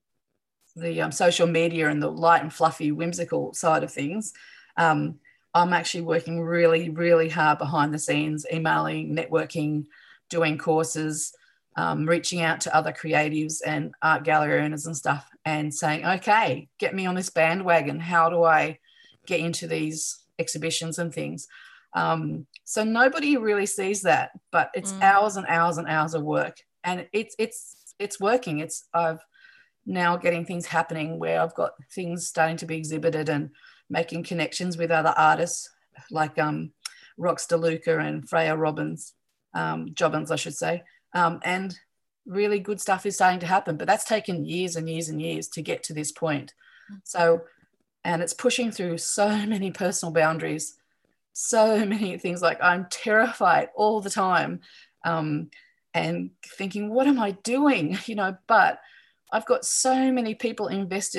[SPEAKER 2] the um, social media and the light and fluffy, whimsical side of things, um, I'm actually working really, really hard behind the scenes, emailing, networking, doing courses, um, reaching out to other creatives and art gallery owners and stuff, and saying, okay, get me on this bandwagon. How do I get into these exhibitions and things? Um, so nobody really sees that, but it's mm. hours and hours and hours of work, and it's it's it's working. It's I've now getting things happening where I've got things starting to be exhibited and making connections with other artists like um, Rox DeLuca and Freya Robbins, um, Jobbins, I should say, um, and really good stuff is starting to happen. But that's taken years and years and years to get to this point. So, and it's pushing through so many personal boundaries, so many things. Like I'm terrified all the time, um, and thinking, what am I doing? You know, but I've got so many people invested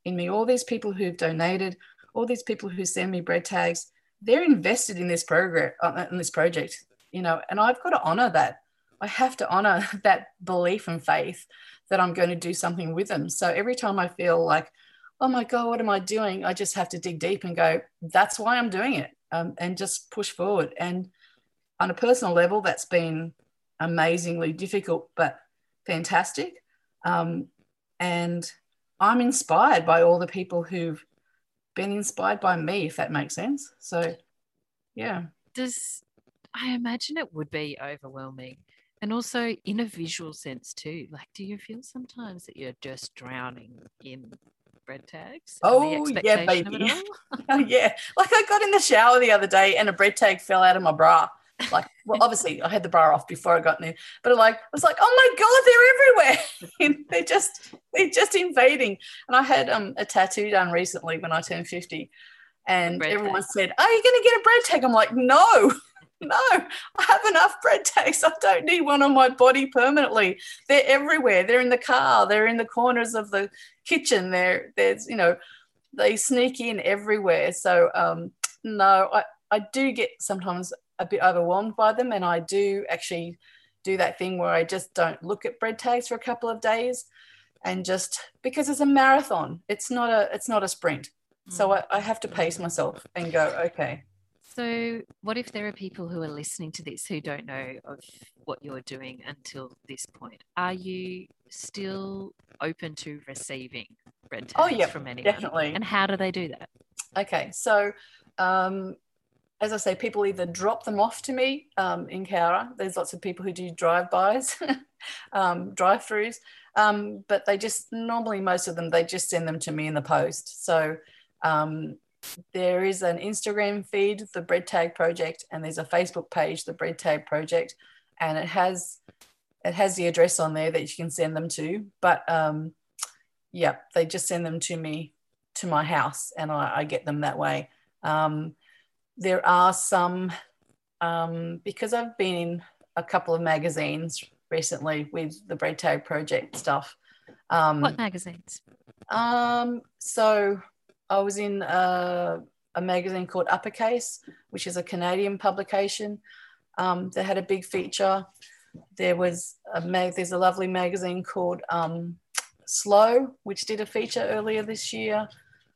[SPEAKER 2] in me. All these people who've donated, all these people who send me bread tags, they're invested in this program, uh, in this project, you know, and I've got to honor that. I have to honor that belief and faith that I'm going to do something with them. So every time I feel like, oh my God, what am I doing? I just have to dig deep and go, that's why I'm doing it, um, and just push forward. And on a personal level, that's been amazingly difficult, but fantastic. Um, and I'm inspired by all the people who've been inspired by me, if that makes sense. So, yeah.
[SPEAKER 3] Does I imagine it would be overwhelming, and also in a visual sense too. Like, do you feel sometimes that you're just drowning in bread tags?
[SPEAKER 2] Oh, yeah, baby. Oh, yeah. Like I got in the shower the other day and a bread tag fell out of my bra. Like, well, obviously I had the bra off before I got in there, but like, I was like, oh my God, they're everywhere. they're just, they're just invading. And I had um, a tattoo done recently when I turned fifty, and everyone tag. said, are you going to get a bread tag? I'm like, no, no, I have enough bread tags. I don't need one on my body permanently. They're everywhere. They're in the car. They're in the corners of the kitchen. They're, there's, you know, they sneak in everywhere. So um, no, I, I do get sometimes a bit overwhelmed by them, and I do actually do that thing where I just don't look at bread tags for a couple of days, and just because it's a marathon, it's not a it's not a sprint. Mm. So I, I have to pace myself and go, okay.
[SPEAKER 3] So what if there are people who are listening to this who don't know of what you're doing until this point? Are you still open to receiving bread tags
[SPEAKER 2] oh, yeah,
[SPEAKER 3] from anyone?
[SPEAKER 2] Definitely.
[SPEAKER 3] And how do they do that?
[SPEAKER 2] Okay, so um, as I say, people either drop them off to me um, in Cowra. There's lots of people who do drive-bys, um, drive-throughs, um, but they just, normally most of them, they just send them to me in the post. So um, there is an Instagram feed, the Bread Tag Project, and there's a Facebook page, the Bread Tag Project, and it has it has the address on there that you can send them to. But um, yeah, they just send them to me, to my house, and I, I get them that way. Um, there are some, um, because I've been in a couple of magazines recently with the Bread Tag Project stuff. Um,
[SPEAKER 3] what magazines?
[SPEAKER 2] Um, so I was in a, a magazine called Uppercase, which is a Canadian publication. Um, they had a big feature. There was a mag- there's a lovely magazine called um, Slow, which did a feature earlier this year.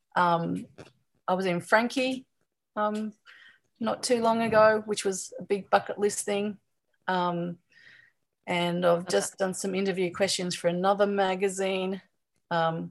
[SPEAKER 2] Um, I was in Frankie um, not too long ago, which was a big bucket list thing. Um, and I've just done some interview questions for another magazine. Um,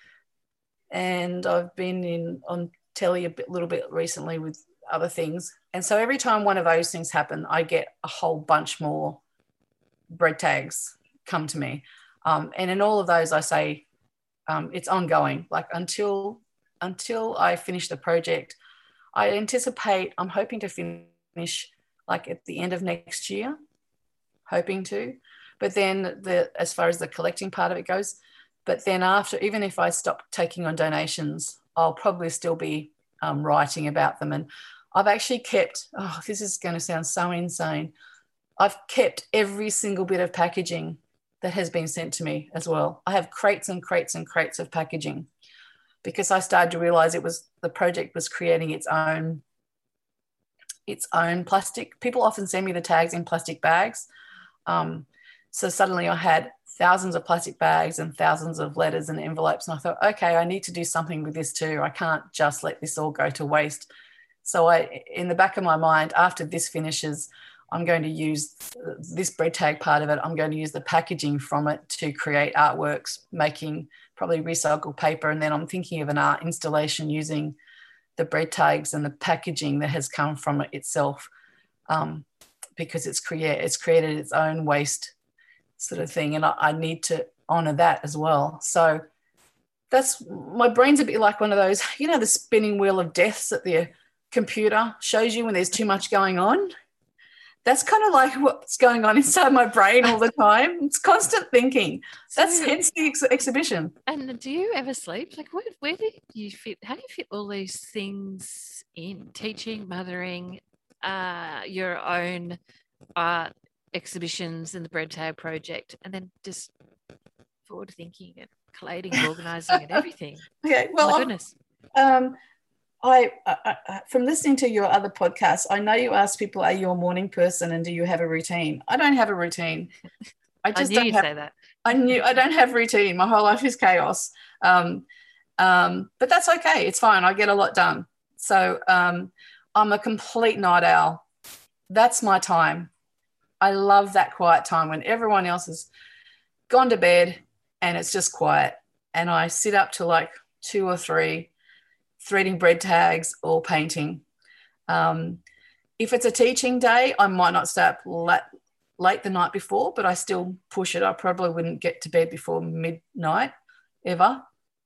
[SPEAKER 2] and I've been in on telly a bit, little bit recently with other things. And so every time one of those things happen, I get a whole bunch more bread tags come to me. Um, and in all of those, I say um, it's ongoing. Like until until I finish the project, I anticipate, I'm hoping to finish like at the end of next year, hoping to. But then the as far as the collecting part of it goes, but then after, even if I stop taking on donations, I'll probably still be um, writing about them. And I've actually kept, oh, this is going to sound so insane. I've kept every single bit of packaging that has been sent to me as well. I have crates and crates and crates of packaging because I started to realize it was, the project was creating its own, its own plastic. People often send me the tags in plastic bags. Um, so suddenly I had thousands of plastic bags and thousands of letters and envelopes. And I thought, okay, I need to do something with this too. I can't just let this all go to waste. So I, in the back of my mind, after this finishes, I'm going to use this bread tag part of it. I'm going to use the packaging from it to create artworks, making probably recycled paper. And then I'm thinking of an art installation using the bread tags and the packaging that has come from it itself, um, because it's, create, it's created its own waste sort of thing. And I, I need to honor that as well. So that's, my brain's a bit like one of those, you know, the spinning wheel of deaths that the computer shows you when there's too much going on. That's kind of like what's going on inside my brain all the time. It's constant thinking. That's so, hence the ex- exhibition.
[SPEAKER 3] And do you ever sleep? Like, where, where do you fit? How do you fit all these things in? Teaching, mothering, uh, your own art exhibitions and the Bread Tag Project, and then just forward thinking and collating, organising, and everything.
[SPEAKER 2] Okay, well,
[SPEAKER 3] my
[SPEAKER 2] I've-
[SPEAKER 3] goodness.
[SPEAKER 2] Um, I, I, I from listening to your other podcasts, I know you ask people, "Are you a morning person and do you have a routine?" I don't have a routine. I
[SPEAKER 3] I
[SPEAKER 2] just
[SPEAKER 3] knew
[SPEAKER 2] don't
[SPEAKER 3] you'd
[SPEAKER 2] have.
[SPEAKER 3] say that.
[SPEAKER 2] I knew I don't have routine. My whole life is chaos. Um, um, but that's okay. It's fine. I get a lot done. So um, I'm a complete night owl. That's my time. I love that quiet time when everyone else has gone to bed and it's just quiet. And I sit up till like two or three, threading bread tags or painting. Um, if it's a teaching day, I might not stay up late, late the night before, but I still push it. I probably wouldn't get to bed before midnight ever.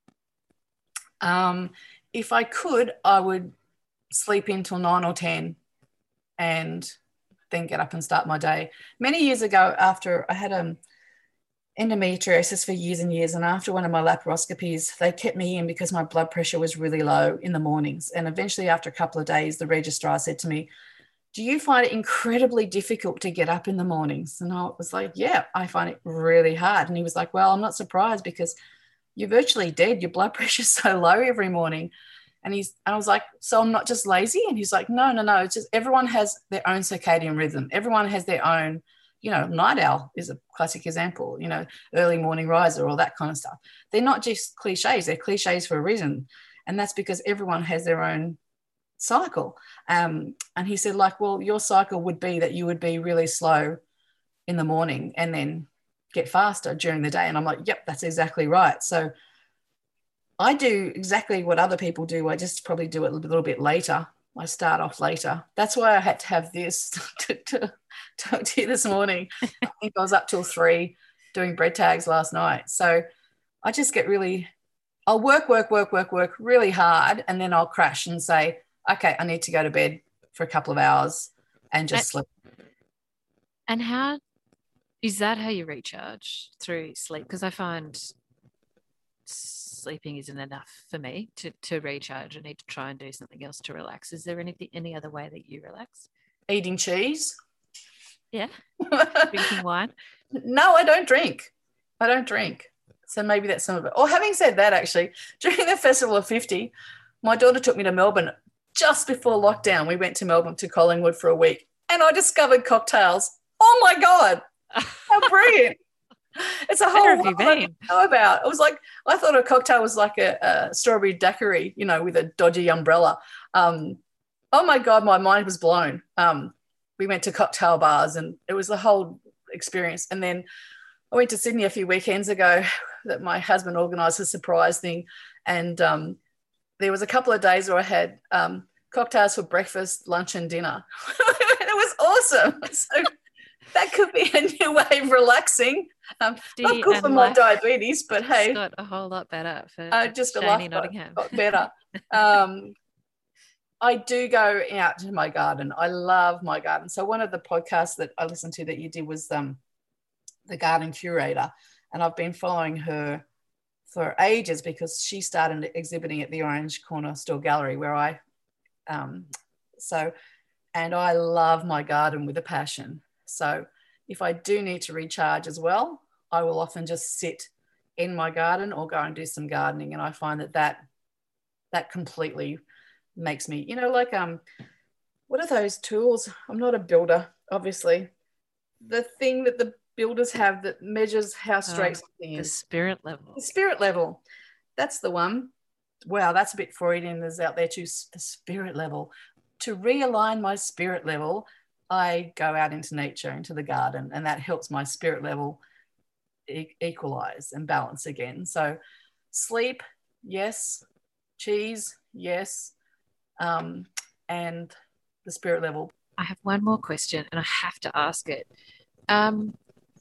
[SPEAKER 2] Um, if I could, I would sleep until nine or ten and then get up and start my day. Many years ago, after I had um, endometriosis for years and years, and after one of my laparoscopies, they kept me in because my blood pressure was really low in the mornings. And eventually, after a couple of days, the registrar said to me, "Do you find it incredibly difficult to get up in the mornings?" And I was like, "Yeah, I find it really hard." And he was like, "Well, I'm not surprised because you're virtually dead. Your blood pressure's so low every morning." And he's, and I was like, "So I'm not just lazy?" And he's like, "No, no, no. It's just everyone has their own circadian rhythm. Everyone has their own, you know, night owl is a classic example, you know, early morning riser, all that kind of stuff. They're not just cliches. They're cliches for a reason. And that's because everyone has their own cycle." Um, and he said, like, "Well, your cycle would be that you would be really slow in the morning and then get faster during the day." And I'm like, "Yep, that's exactly right." So I do exactly what other people do. I just probably do it a little bit later. I start off later. That's why I had to have this to, to talk to you this morning. I think I was up till three doing bread tags last night. So I just get really, I'll work, work, work, work, work really hard, and then I'll crash and say, "Okay, I need to go to bed for a couple of hours and just sleep."
[SPEAKER 3] And how is that how you recharge? Through sleep? Because I find sleeping isn't enough for me to, to recharge. I need to try and do something else to relax. Is there anything, any other way that you relax?
[SPEAKER 2] Eating cheese.
[SPEAKER 3] Yeah. Drinking wine.
[SPEAKER 2] No, I don't drink. I don't drink. So maybe that's some of it. Or having said that, actually, during the Festival of fifty, my daughter took me to Melbourne just before lockdown. We went to Melbourne to Collingwood for a week and I discovered cocktails. Oh my God, how brilliant. It's a whole
[SPEAKER 3] Where have you
[SPEAKER 2] world I
[SPEAKER 3] been?
[SPEAKER 2] didn't know about. It was like, I thought a cocktail was like a, a strawberry daiquiri, you know, with a dodgy umbrella. Um, oh my God, my mind was blown. Um, we went to cocktail bars and it was the whole experience. And then I went to Sydney a few weekends ago that my husband organised a surprise thing. And um, there was a couple of days where I had um, cocktails for breakfast, lunch and dinner. It was awesome. So that could be a new way of relaxing. Um, not good for my diabetes, but hey.
[SPEAKER 3] It's got a whole lot better for
[SPEAKER 2] uh, just
[SPEAKER 3] Shani
[SPEAKER 2] a life
[SPEAKER 3] Nottingham.
[SPEAKER 2] got better. Um, I do go out to my garden. I love my garden. So one of the podcasts that I listened to that you did was um, the garden curator, and I've been following her for ages because she started exhibiting at the Orange Corner Store Gallery where I, um, so, and I love my garden with a passion. So if I do need to recharge as well, I will often just sit in my garden or go and do some gardening. And I find that that, that completely makes me, you know, like, um, what are those tools? I'm not a builder, obviously. The thing that the builders have that measures how straight
[SPEAKER 3] Oh,
[SPEAKER 2] something
[SPEAKER 3] the
[SPEAKER 2] is.
[SPEAKER 3] spirit level.
[SPEAKER 2] The spirit level. That's the one. Wow, that's a bit Freudian. There's out there too, the spirit level. To realign my spirit level, I go out into nature, into the garden, and that helps my spirit level e- equalize and balance again. So sleep, yes. Cheese, yes. Um, and the spirit level.
[SPEAKER 3] I have one more question and I have to ask it. Um,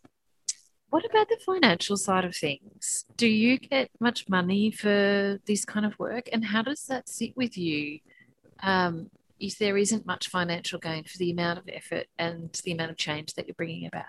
[SPEAKER 3] what about the financial side of things? Do you get much money for this kind of work? And how does that sit with you? Um, if there isn't much financial gain for the amount of effort and the amount of change that you're bringing about?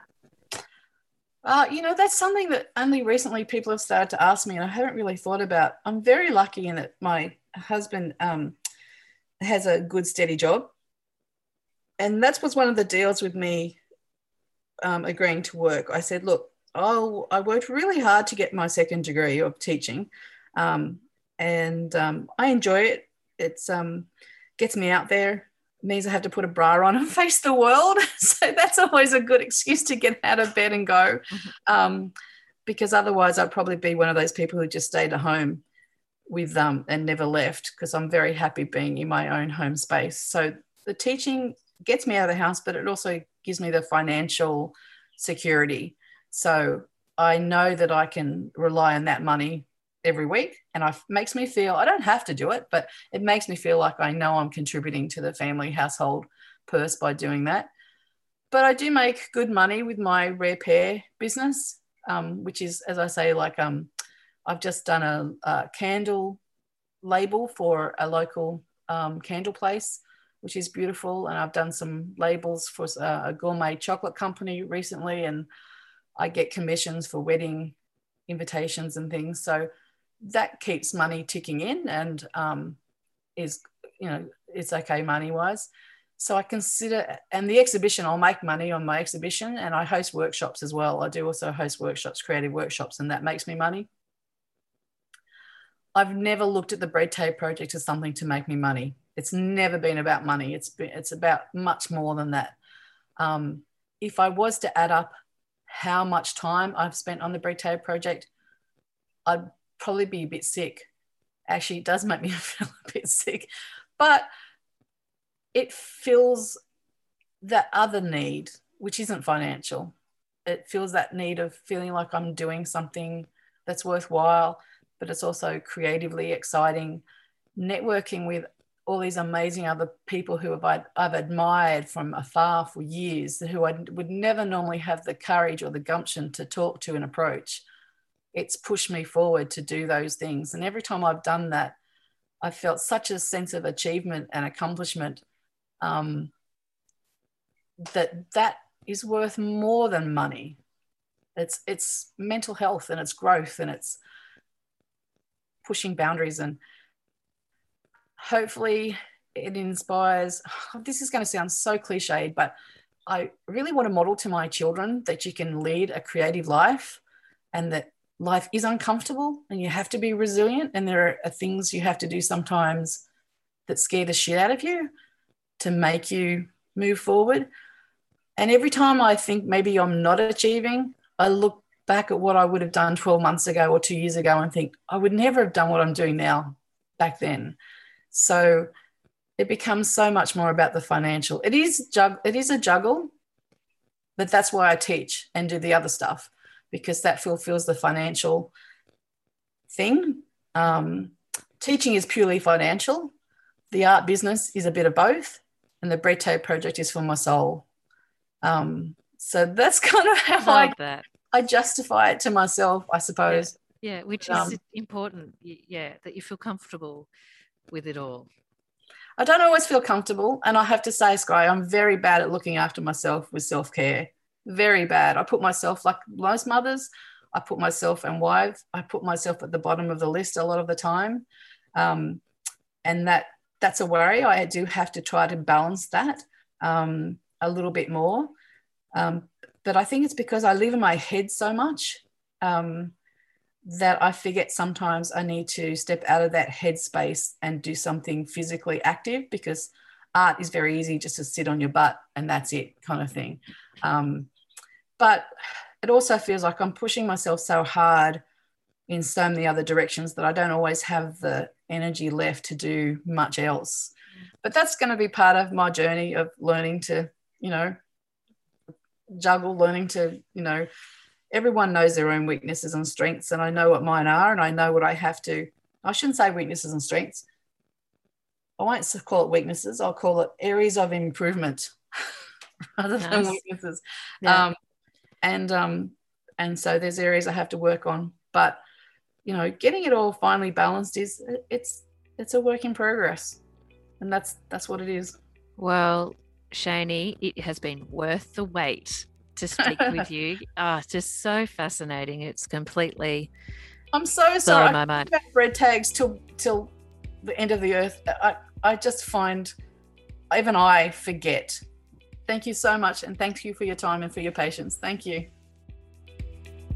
[SPEAKER 2] Uh, you know, that's something that only recently people have started to ask me, and I haven't really thought about. I'm very lucky in that my husband um, has a good, steady job. And that was one of the deals with me um, agreeing to work. I said, look, oh, I worked really hard to get my second degree of teaching, um, and um, I enjoy it. It's um, gets me out there. It means I have to put a bra on and face the world. So that's always a good excuse to get out of bed and go, um, because otherwise I'd probably be one of those people who just stayed at home with um, and never left, because I'm very happy being in my own home space. So the teaching gets me out of the house, but it also gives me the financial security. So I know that I can rely on that money every week, and it makes me feel, I don't have to do it, but it makes me feel like I know I'm contributing to the family household purse by doing that. But I do make good money with my Rare Pear business, um, which is, as I say, like um, I've just done a, a candle label for a local um, candle place, which is beautiful. And I've done some labels for a, a gourmet chocolate company recently, and I get commissions for wedding invitations and things. So that keeps money ticking in, and um, is, you know, it's okay money wise. So I consider, and the exhibition, I'll make money on my exhibition, and I host workshops as well. I do also host workshops, creative workshops, and that makes me money. I've never looked at the Bread Tape project as something to make me money. It's never been about money. It's been, it's about much more than that. Um, if I was to add up how much time I've spent on the Bread Tape project, I'd probably be a bit sick. Actually, it does make me feel a bit sick, but it fills that other need, which isn't financial. It fills that need of feeling like I'm doing something that's worthwhile, but it's also creatively exciting, networking with all these amazing other people who have, I've admired from afar for years, who I would never normally have the courage or the gumption to talk to and approach. It's pushed me forward to do those things. And every time I've done that, I felt such a sense of achievement and accomplishment, um, that that is worth more than money. It's, it's mental health, and it's growth, and it's pushing boundaries, and hopefully it inspires. Oh, this is going to sound so cliched, but I really want to model to my children that you can lead a creative life, and that life is uncomfortable, and you have to be resilient, and there are things you have to do sometimes that scare the shit out of you to make you move forward. And every time I think maybe I'm not achieving, I look back at what I would have done twelve months ago or two years ago and think, I would never have done what I'm doing now back then. So it becomes so much more about the financial. It is jug- it is a juggle, but that's why I teach and do the other stuff, because that fulfills the financial thing. Um, teaching is purely financial. The art business is a bit of both, and the Bread Tape project is for my soul. Um, so that's kind of how I,
[SPEAKER 3] that.
[SPEAKER 2] I justify it to myself, I suppose.
[SPEAKER 3] Yeah, yeah, which
[SPEAKER 2] um,
[SPEAKER 3] is important. Yeah, that you feel comfortable with it all.
[SPEAKER 2] I don't always feel comfortable, and I have to say, Sky, I'm very bad at looking after myself with self-care. Very bad. I put myself, like most mothers, I put myself and wife, I put myself at the bottom of the list a lot of the time. Um, and that that's a worry. I do have to try to balance that um, a little bit more. Um, but I think it's because I live in my head so much um, that I forget sometimes I need to step out of that headspace and do something physically active, because art is very easy just to sit on your butt and that's it kind of thing. Um, but it also feels like I'm pushing myself so hard in so many other directions that I don't always have the energy left to do much else. But that's going to be part of my journey of learning to, you know, juggle, learning to, you know, everyone knows their own weaknesses and strengths, and I know what mine are, and I know what I have to, I shouldn't say weaknesses and strengths. I won't call it weaknesses. I'll call it areas of improvement rather nice. than weaknesses. Yeah. Um, and, um, and so there's areas I have to work on, but, you know, getting it all finally balanced is, it's, it's a work in progress, and that's, that's what it is.
[SPEAKER 3] Well, Shani, it has been worth the wait to speak with you. Ah, oh, just so fascinating. It's completely.
[SPEAKER 2] I'm so sorry.
[SPEAKER 3] My
[SPEAKER 2] I
[SPEAKER 3] mind.
[SPEAKER 2] About bread tags till till the end of the earth. I I just find even I forget. Thank you so much, and thank you for your time and for your patience. Thank you.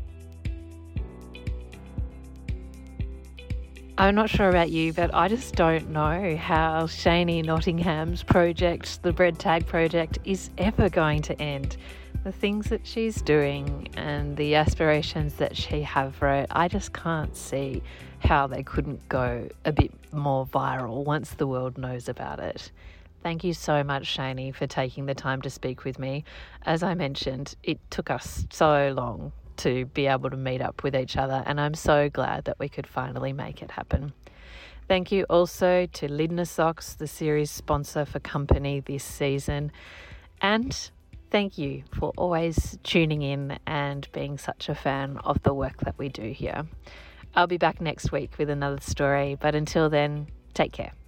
[SPEAKER 1] I'm not sure about you, but I just don't know how Shani Nottingham's project, the Bread Tag project, is ever going to end. The things that she's doing and the aspirations that she have for it, I just can't see how they couldn't go a bit more viral once the world knows about it. Thank you so much, Shani, for taking the time to speak with me. As I mentioned, it took us so long to be able to meet up with each other, and I'm so glad that we could finally make it happen. Thank you also to Lindner Socks, the series sponsor for Company this season, and thank you for always tuning in and being such a fan of the work that we do here. I'll be back next week with another story, but until then, take care.